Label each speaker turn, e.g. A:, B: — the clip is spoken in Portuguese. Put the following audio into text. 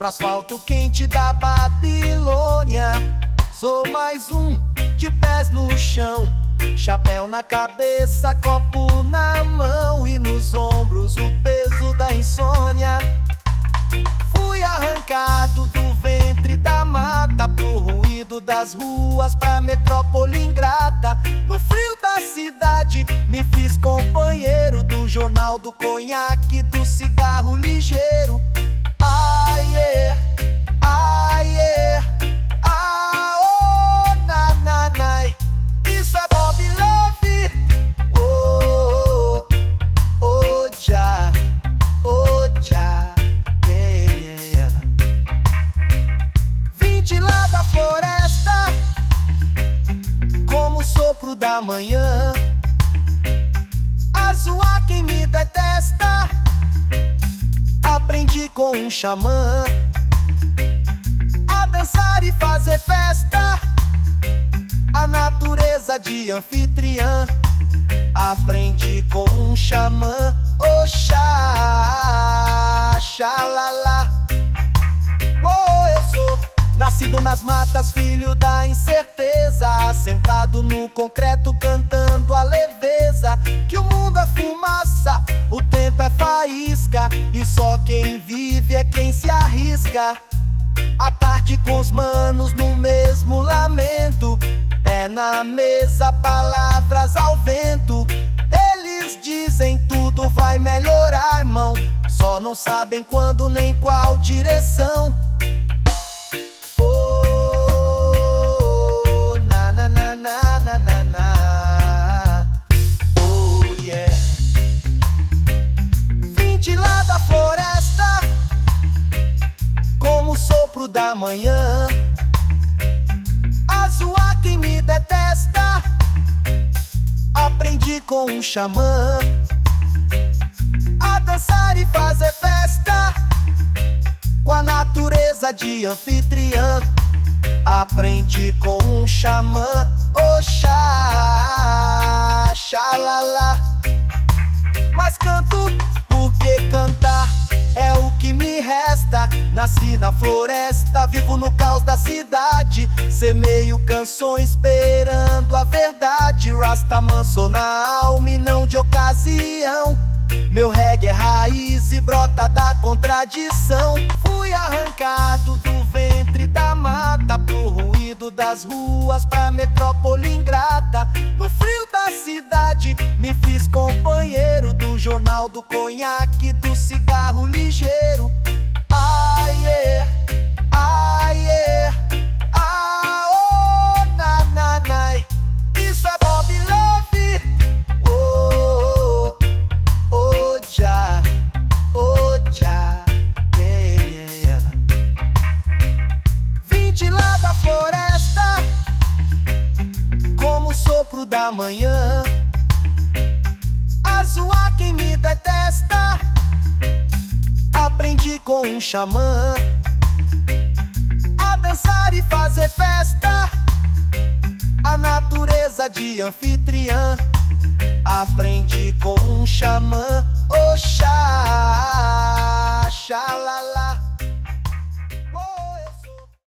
A: asfalto quente da Babilônia. Sou mais um de pés no chão, chapéu na cabeça, copo na mão e nos ombros o peso da insônia. Fui arrancado do ventre da mata, pro ruído das ruas, pra metrópole ingrata. No frio da cidade me fiz companheiro do jornal, do conhaque, do cigarro ligeiro. Ai, yeah, ai, yeah, ah, oh, na, na, na. Isso é Bob Love. Oh, oh, oh, já, oh, já. Vim de lá da floresta, como o sopro da manhã, a zoar quem me detesta. Aprendi com um xamã a dançar e fazer festa, a natureza de anfitriã. Aprendi com um xamã, Oxá, xalala. Oh, eu sou nascido nas matas, filho da incerteza, sentado no concreto cantando a leveza. Que o mundo é fumaça, o tempo é faísca, e só quem vive é quem se arrisca. A tarde com os manos no mesmo lamento, é na mesa palavras ao vento. Eles dizem tudo vai melhorar, irmão, só não sabem quando nem qual direção. Oh, na na na na na na na. Oh, yeah. Vim de lá da floresta, como o sopro da manhã, a zoar quem me detesta. Aprendi com um xamã a dançar e fazer festa, com a natureza de anfitriã. Aprendi com um xamã, Oxá, xalala. Mas canto porque cantar é o que me resta. Nasci na floresta, vivo no caos da cidade, semeio canções esperando a verdade. Rastaman sou na alma e não de ocasião, meu reggae é raiz e brota da contradição. Fui arrancado do ventre da mata, pro ruído das ruas, pra metrópole ingrata. No frio da cidade me fiz companheiro do jornal, do conhaque, do cigarro ligeiro. Ai, yeah, ai, yeah, ah, oh, na, na, na. Isso é Bob Love. Oh, oh, oh, já, yeah, yeah. Vim de lá da floresta, como o sopro da manhã, a zoar quem me detesta. Aprendi com um xamã a dançar e fazer festa, a natureza de anfitriã. Aprendi com um xamã, Oxá, xalala.